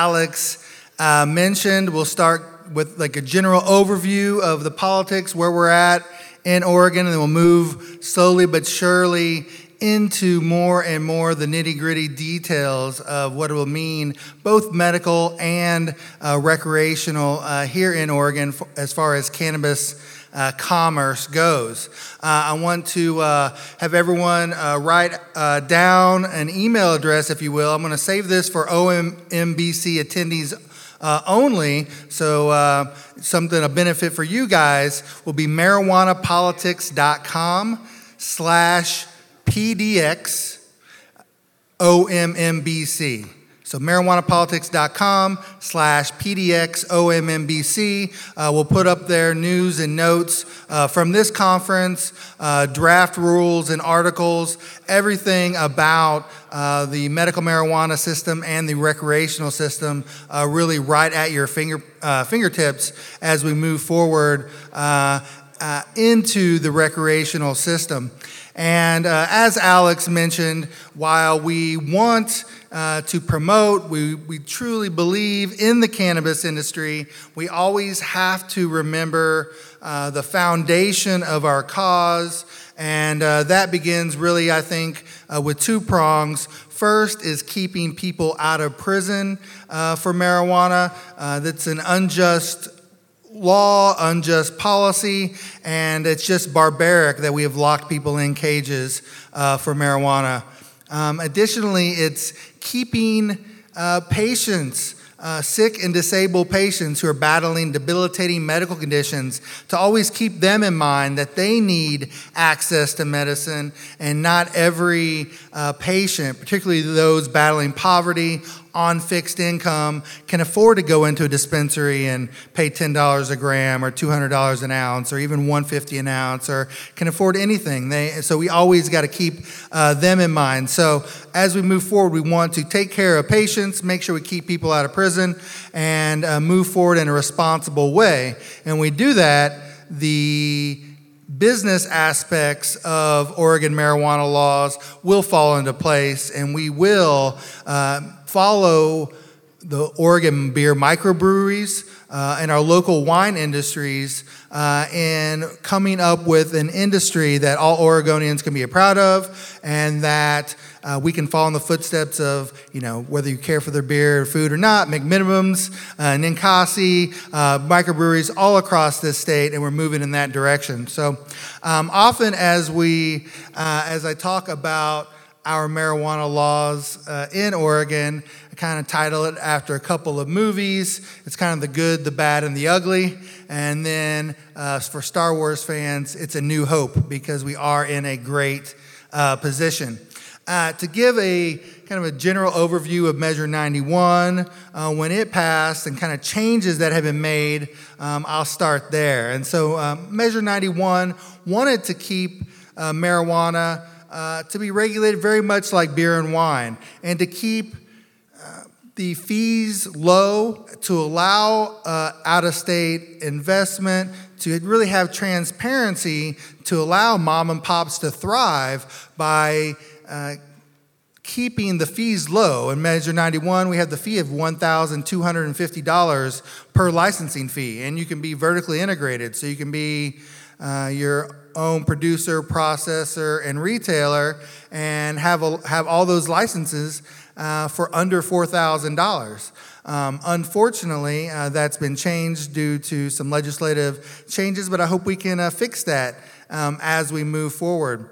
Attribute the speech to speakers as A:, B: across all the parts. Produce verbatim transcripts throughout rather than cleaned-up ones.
A: Alex uh, mentioned, we'll start with like a general overview of the politics, where we're at in Oregon, and then we'll move slowly but surely into more and more the nitty-gritty details of what it will mean, both medical and uh, recreational uh, here in Oregon as far as cannabis Uh, commerce goes. Uh, I want to uh, have everyone uh, write uh, down an email address, if you will. I'm going to save this for O M B C attendees uh, only, so uh, something, a benefit for you guys will be marijuanapolitics.com slash PDX OMMBC. So marijuanapolitics.com slash PDX OMMBC. Uh, we'll put up there news and notes uh, from this conference, uh, draft rules and articles, everything about uh, the medical marijuana system and the recreational system, uh, really right at your finger uh, fingertips as we move forward uh, uh, into the recreational system. And uh, as Alex mentioned, while we want uh, to promote, we, we truly believe in the cannabis industry, we always have to remember uh, the foundation of our cause, and uh, that begins really, I think, uh, with two prongs. First is keeping people out of prison uh, for marijuana. Uh, that's an unjust law, unjust policy, and it's just barbaric that we have locked people in cages uh, for marijuana. Um, additionally, it's keeping uh, patients, uh, sick and disabled patients who are battling debilitating medical conditions, to always keep them in mind that they need access to medicine, and not every uh, patient, particularly those battling poverty, on fixed income, can afford to go into a dispensary and pay ten dollars a gram or two hundred dollars an ounce or even one hundred fifty dollars an ounce, or can afford anything. They, so we always got to keep uh, them in mind. So as we move forward, we want to take care of patients, make sure we keep people out of prison, and uh, move forward in a responsible way. And we do that, the business aspects of Oregon marijuana laws will fall into place, and we will uh, follow the Oregon beer microbreweries uh, and our local wine industries uh, in coming up with an industry that all Oregonians can be proud of, and that uh, we can follow in the footsteps of, you know, whether you care for their beer or food or not, McMinimums, uh, Ninkasi, uh, microbreweries all across this state, and we're moving in that direction. So um, often as we, uh, as I talk about our marijuana laws uh, in Oregon, I kind of title it after a couple of movies. It's kind of the good, the bad, and the ugly. And then uh, for Star Wars fans, it's A New Hope, because we are in a great uh, position. Uh, to give a kind of a general overview of Measure ninety-one, uh, when it passed, and kind of changes that have been made, um, I'll start there. And so um, Measure ninety-one wanted to keep uh, marijuana uh, to be regulated very much like beer and wine, and to keep uh, the fees low, to allow uh, out-of-state investment, to really have transparency, to allow mom and pops to thrive by Uh, keeping the fees low. In Measure ninety-one, we have the fee of one thousand two hundred fifty dollars per licensing fee, and you can be vertically integrated, so you can be uh, your own producer, processor, and retailer, and have a, have all those licenses uh, for under four thousand dollars. Um, unfortunately, uh, that's been changed due to some legislative changes, but I hope we can uh, fix that um, as we move forward.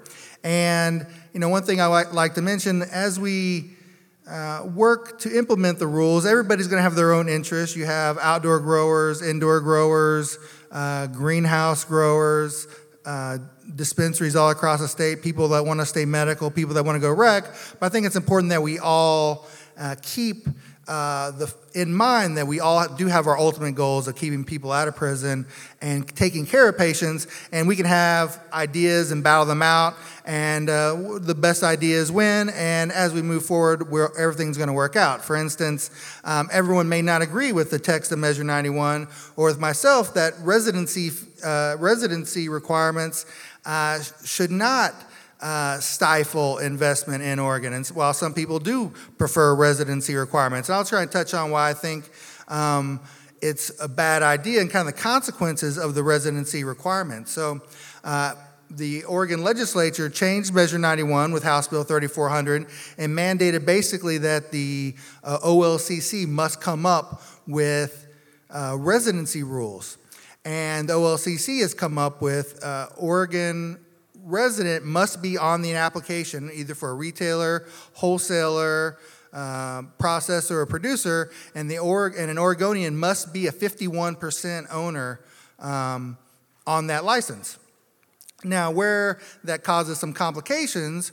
A: And you know, one thing I like, like to mention, as we uh, work to implement the rules, everybody's going to have their own interests. You have outdoor growers, indoor growers, uh, greenhouse growers, uh, dispensaries all across the state, people that want to stay medical, people that want to go rec. But I think it's important that we all uh, keep uh, the, in mind that we all do have our ultimate goals of keeping people out of prison and taking care of patients, and we can have ideas and battle them out, and uh, the best ideas win, and as we move forward, we're, everything's going to work out. For instance, um, everyone may not agree with the text of Measure ninety-one, or with myself, that residency uh, residency requirements uh, should not uh, stifle investment in Oregon. And while some people do prefer residency requirements, and I'll try and touch on why I think um, it's a bad idea and kind of the consequences of the residency requirements. So uh, the Oregon legislature changed Measure ninety-one with House Bill thirty-four hundred and mandated basically that the uh, O L C C must come up with uh, residency rules. And the O L C C has come up with uh, Oregon resident must be on the application either for a retailer, wholesaler, uh, processor, or producer, and the org and an Oregonian must be a fifty-one percent owner um, on that license. Now, where that causes some complications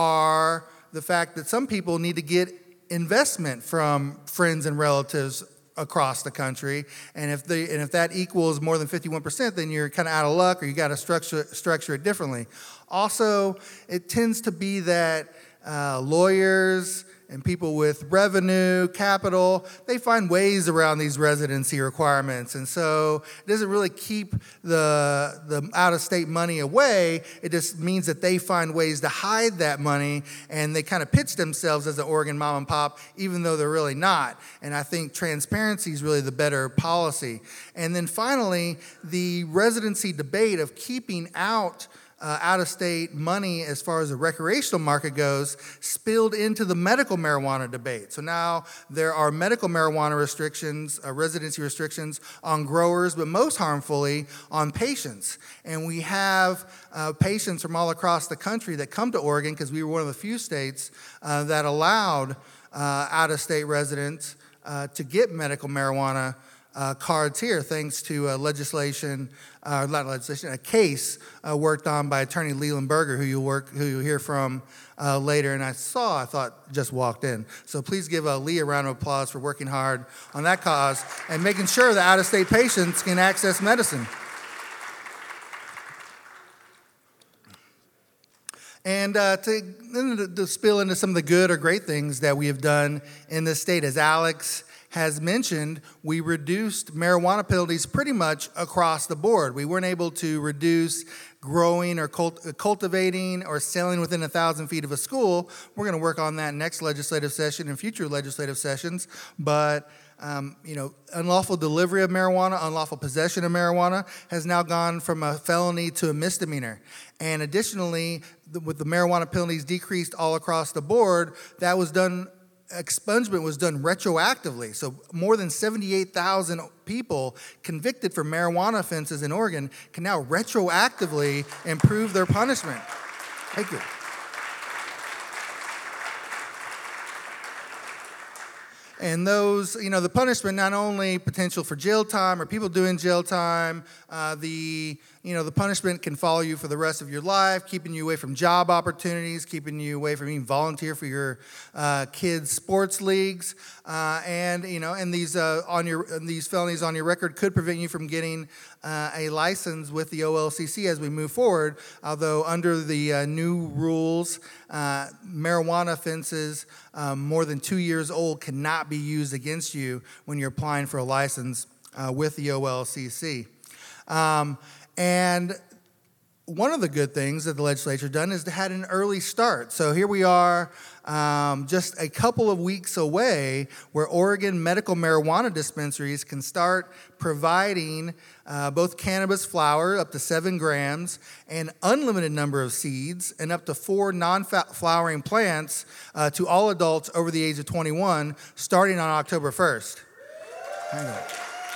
A: are the fact that some people need to get investment from friends and relatives across the country, and if they and if that equals more than fifty-one percent, then you're kind of out of luck, or you got to structure structure it differently. Also, it tends to be that uh, lawyers and people with revenue, capital, they find ways around these residency requirements. And so it doesn't really keep the, the out-of-state money away. It just means that they find ways to hide that money, and they kind of pitch themselves as an Oregon mom and pop, even though they're really not. And I think transparency is really the better policy. And then finally, the residency debate of keeping out Uh, out-of-state money as far as the recreational market goes spilled into the medical marijuana debate. So now there are medical marijuana restrictions, uh, residency restrictions on growers, but most harmfully on patients. And we have uh, patients from all across the country that come to Oregon because we were one of the few states uh, that allowed uh, out-of-state residents uh, to get medical marijuana Uh, cards here, thanks to uh, legislation, uh, not legislation, a case uh, worked on by Attorney Leland Berger, who you'll work, who you'll hear from uh, later. And I saw, I thought, just walked in. So please give uh, Lee a round of applause for working hard on that cause and making sure that out-of-state patients can access medicine. And uh, to, to spill into some of the good or great things that we have done in this state, as Alex has mentioned, we reduced marijuana penalties pretty much across the board. We weren't able to reduce growing or cult cultivating or selling within a thousand feet of a school. We're going to work on that next legislative session and future legislative sessions. But um, you know, unlawful delivery of marijuana, unlawful possession of marijuana has now gone from a felony to a misdemeanor. And additionally, the, with the marijuana penalties decreased all across the board, that was done. Expungement was done retroactively. So more than seventy-eight thousand people convicted for marijuana offenses in Oregon can now retroactively improve their punishment. Thank you. And those, you know, the punishment, not only potential for jail time or people doing jail time, uh, the, you know, the punishment can follow you for the rest of your life, keeping you away from job opportunities, keeping you away from even volunteer for your uh, kids' sports leagues, uh, and you know, and these uh, on your these felonies on your record could prevent you from getting uh, a license with the O L C C as we move forward. Although under the uh, new rules, uh, marijuana offenses um, more than two years old cannot be used against you when you're applying for a license uh, with the O L C C. Um, and one of the good things that the legislature done is to had an early start. So here we are um, just a couple of weeks away where Oregon medical marijuana dispensaries can start providing uh, both cannabis flower up to seven grams and unlimited number of seeds and up to four non-flowering plants uh, to all adults over the age of twenty-one starting on October first. Hang on.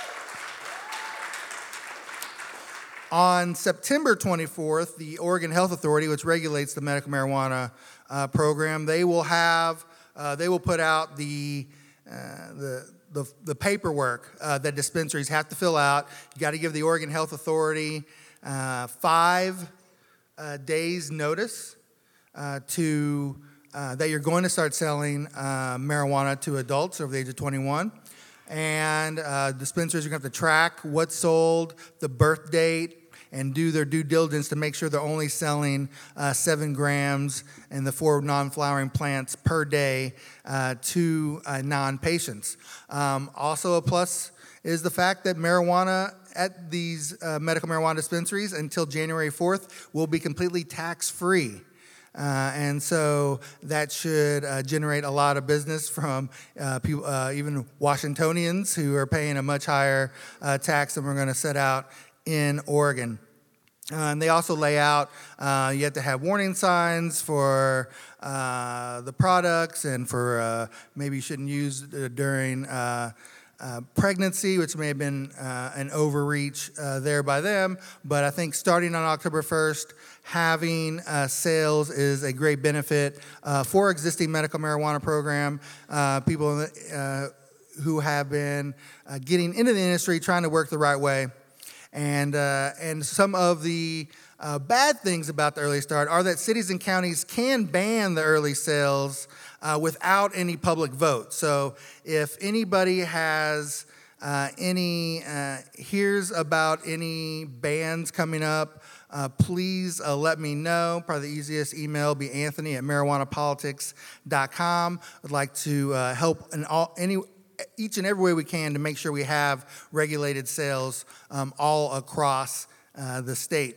A: On September twenty-fourth, the Oregon Health Authority, which regulates the medical marijuana uh, program, they will have, uh, they will put out the, uh, the, the, the paperwork uh, that dispensaries have to fill out. You got to give the Oregon Health Authority uh, five uh, days notice uh, to, uh, that you're going to start selling uh, marijuana to adults over the age of twenty-one. And uh, dispensaries are going to have to track what's sold, the birth date, and do their due diligence to make sure they're only selling uh, seven grams and the four non-flowering plants per day uh, to uh, non-patients. Um, also a plus is the fact that marijuana at these uh, medical marijuana dispensaries until January fourth will be completely tax-free. Uh, and so that should uh, generate a lot of business from uh, people, uh, even Washingtonians who are paying a much higher uh, tax than we're going to set out in Oregon. Uh, and they also lay out uh, you have to have warning signs for uh, the products and for uh, maybe you shouldn't use uh, during uh, uh, pregnancy, which may have been uh, an overreach uh, there by them. But I think starting on October first, having uh, sales is a great benefit uh, for existing medical marijuana program. Uh, people uh, who have been uh, getting into the industry, trying to work the right way. And, uh, and some of the uh, bad things about the early start are that cities and counties can ban the early sales uh, without any public vote. So if anybody has uh, any, uh, hears about any bans coming up, uh, please uh, let me know. Probably the easiest email will be Anthony at marijuana politics dot com. I'd like to uh, help in all, any each and every way we can to make sure we have regulated sales um, all across uh, the state.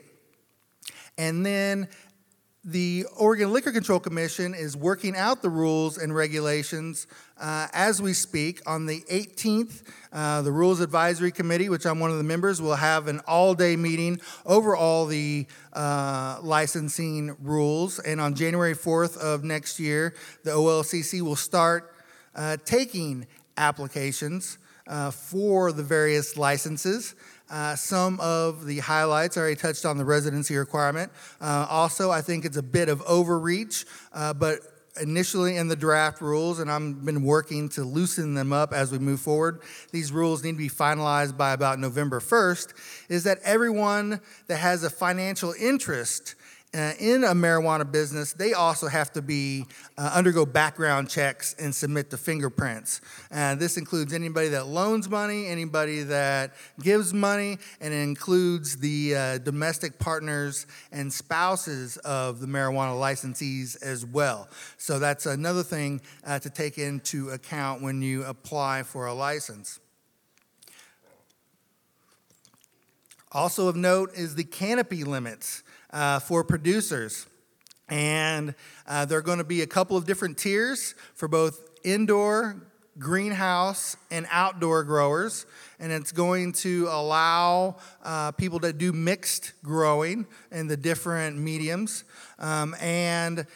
A: And then the Oregon Liquor Control Commission is working out the rules and regulations uh, as we speak. On the eighteenth, uh, the Rules Advisory Committee, which I'm one of the members, will have an all-day meeting over all the uh, licensing rules. And on January fourth of next year, the O L C C will start uh, taking applications uh, for the various licenses. Uh, some of the highlights, I already touched on the residency requirement. Uh, also, I think it's a bit of overreach, uh, but initially in the draft rules, and I've been working to loosen them up as we move forward, these rules need to be finalized by about November first, is that everyone that has a financial interest Uh, in a marijuana business, they also have to be uh, undergo background checks and submit the fingerprints. Uh, this includes anybody that loans money, anybody that gives money, and it includes the uh, domestic partners and spouses of the marijuana licensees as well. So that's another thing uh, to take into account when you apply for a license. Also of note is the canopy limits Uh, for producers. And uh, there are going to be a couple of different tiers for both indoor, greenhouse, and outdoor growers. And it's going to allow uh, people to do mixed growing in the different mediums. Um, and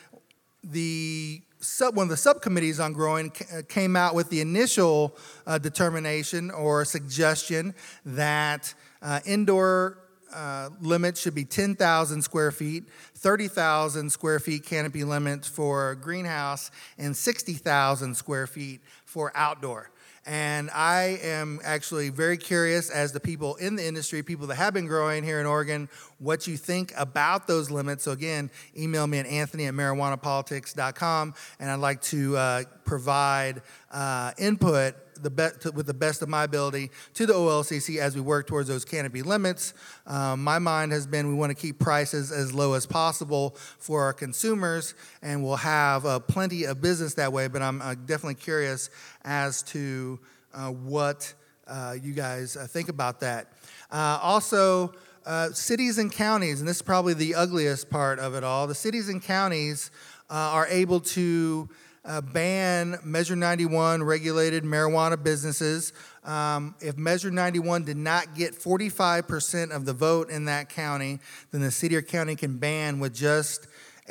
A: the Sub, one of the subcommittees on growing came out with the initial uh, determination or suggestion that uh, indoor Uh, limit should be ten thousand square feet, thirty thousand square feet canopy limit for greenhouse, and sixty thousand square feet for outdoor. And I am actually very curious, as the people in the industry, people that have been growing here in Oregon, what you think about those limits. So again, email me at Anthony at marijuana politics dot com, and I'd like to uh, provide uh, input the be- to, with the best of my ability to the O L C C as we work towards those canopy limits. Um, my mind has been we want to keep prices as low as possible for our consumers, and we'll have uh, plenty of business that way, but I'm uh, definitely curious as to uh, what uh, you guys uh, think about that. Uh, also, uh, cities and counties, and this is probably the ugliest part of it all, the cities and counties uh, are able to Uh, ban Measure ninety-one regulated marijuana businesses. Um, if Measure ninety-one did not get forty-five percent of the vote in that county, then the city or county can ban with just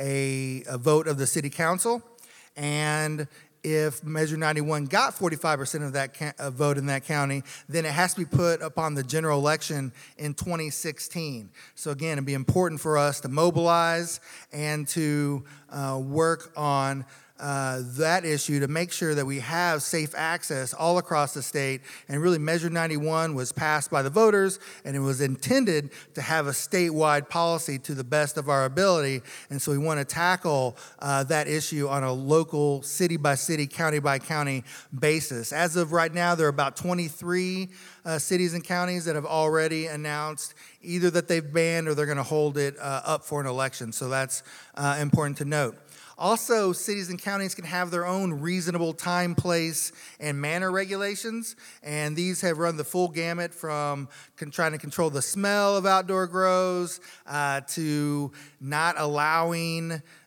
A: a, a vote of the city council. And if Measure ninety-one got forty-five percent of that ca- uh, vote in that county, then it has to be put upon the general election in twenty sixteen. So again, it'd be important for us to mobilize and to uh, work on Uh, that issue to make sure that we have safe access all across the state. And really, Measure ninety-one was passed by the voters, and it was intended to have a statewide policy to the best of our ability. And so we want to tackle uh, that issue on a local, city-by-city, county-by-county basis. As of right now, there are about twenty-three uh, cities and counties that have already announced either that they've banned or they're going to hold it uh, up for an election. So that's uh, important to note. Also, cities and counties can have their own reasonable time, place, and manner regulations, and these have run the full gamut from con- trying to control the smell of outdoor grows uh, to not allowing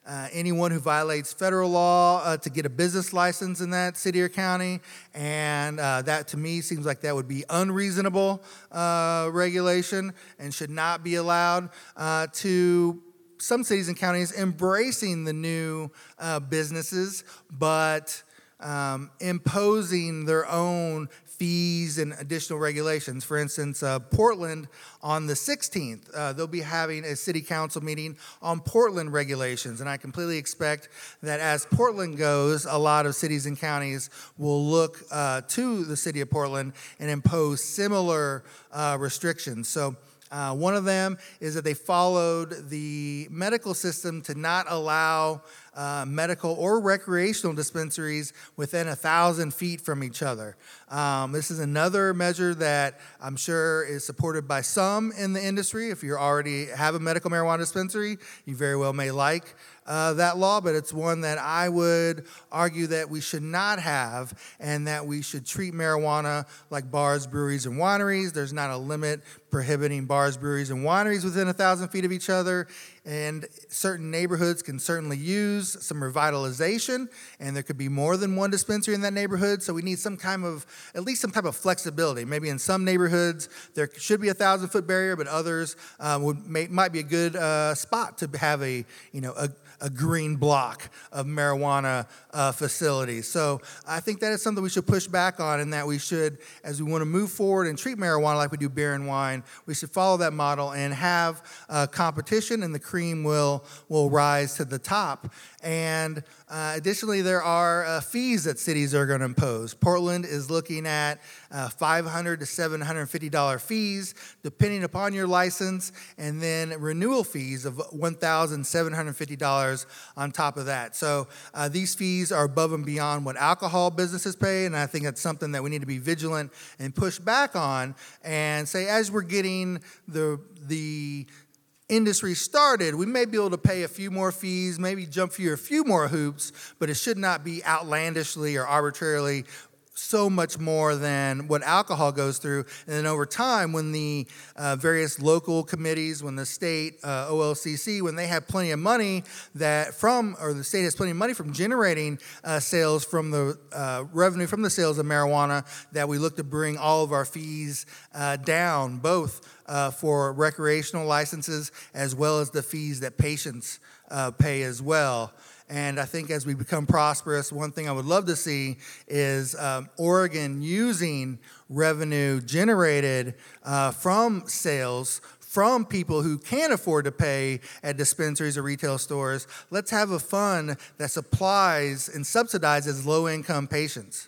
A: uh, anyone who violates federal law uh, to get a business license in that city or county, and uh, that to me seems like that would be unreasonable uh, regulation and should not be allowed. Uh, to some cities and counties embracing the new uh, businesses, but um, imposing their own fees and additional regulations. For instance, uh, Portland on the sixteenth, uh, they'll be having a city council meeting on Portland regulations, and I completely expect that as Portland goes, a lot of cities and counties will look uh, to the city of Portland and impose similar uh, restrictions. So Uh, one of them is that they followed the medical system to not allow uh, medical or recreational dispensaries within a thousand feet from each other. Um, this is another measure that I'm sure is supported by some in the industry. If you already have a medical marijuana dispensary, you very well may like Uh, that law, but it's one that I would argue that we should not have, and that we should treat marijuana like bars, breweries, and wineries. There's not a limit prohibiting bars, breweries, and wineries within a thousand feet of each other, and certain neighborhoods can certainly use some revitalization, and there could be more than one dispensary in that neighborhood, so we need some kind of, at least some type of flexibility. Maybe in some neighborhoods there should be a thousand foot barrier, but others uh, would may, might be a good uh, spot to have a, you know, a a green block of marijuana uh, facilities. So I think that is something we should push back on, and that we should, as we want to move forward and treat marijuana like we do beer and wine, we should follow that model and have uh, competition, and the cream will, will rise to the top. And uh, additionally, there are uh, fees that cities are going to impose. Portland is looking at uh, five hundred to seven hundred fifty dollars fees, depending upon your license, and then renewal fees of one thousand seven hundred fifty dollars on top of that. So uh, these fees are above and beyond what alcohol businesses pay, and I think that's something that we need to be vigilant and push back on, and say, as we're getting the the industry started, we may be able to pay a few more fees, maybe jump through a few more hoops, but it should not be outlandishly or arbitrarily so much more than what alcohol goes through. And then over time, when the uh, various local committees, when the state, uh, O L C C, when they have plenty of money that from, or the state has plenty of money from generating uh, sales from the uh, revenue from the sales of marijuana, that we look to bring all of our fees uh, down, both uh, for recreational licenses as well as the fees that patients uh, pay as well. And I think as we become prosperous, one thing I would love to see is um, Oregon using revenue generated uh, from sales from people who can't afford to pay at dispensaries or retail stores. Let's have a fund that supplies and subsidizes low-income patients.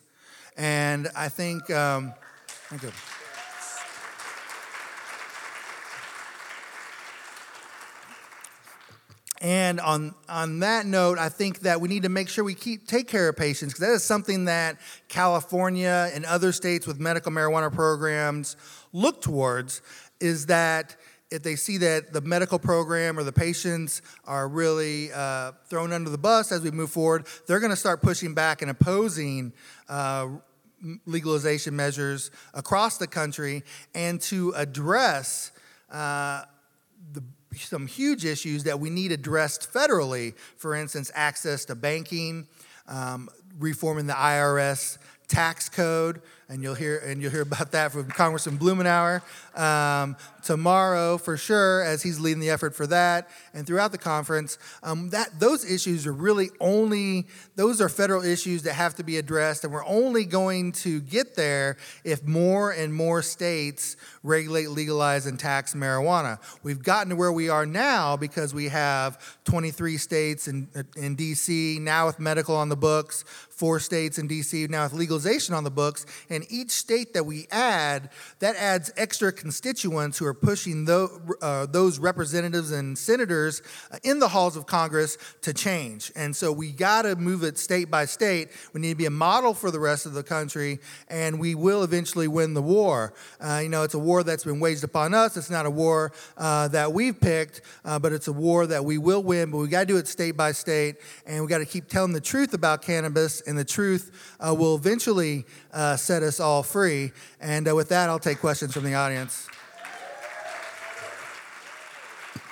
A: And I think, um, thank you. And on, on that note, I think that we need to make sure we keep take care of patients, because that is something that California and other states with medical marijuana programs look towards, is that if they see that the medical program or the patients are really uh, thrown under the bus as we move forward, they're going to start pushing back and opposing uh, legalization measures across the country, and to address uh, the some huge issues that we need addressed federally. For instance, access to banking, um, reforming the I R S tax code, and you'll hear and you'll hear about that from Congressman Blumenauer um, tomorrow for sure, as he's leading the effort for that, and throughout the conference. Um, that those issues are really only those are federal issues that have to be addressed, and we're only going to get there if more and more states regulate, legalize, and tax marijuana. We've gotten to where we are now because we have twenty-three states in in D C now with medical on the books, four states in D C now with legalization on the books, and each state that we add, that adds extra constituents who are pushing those, uh, those representatives and senators uh, in the halls of Congress to change. And so we got to move it state by state. We need to be a model for the rest of the country, and we will eventually win the war. Uh, you know, it's a war that's been waged upon us. It's not a war uh, that we've picked, uh, but it's a war that we will win, but we got to do it state by state, and we got to keep telling the truth about cannabis, and the truth uh, will eventually uh, set us all free. And uh, with that, I'll take questions from the audience.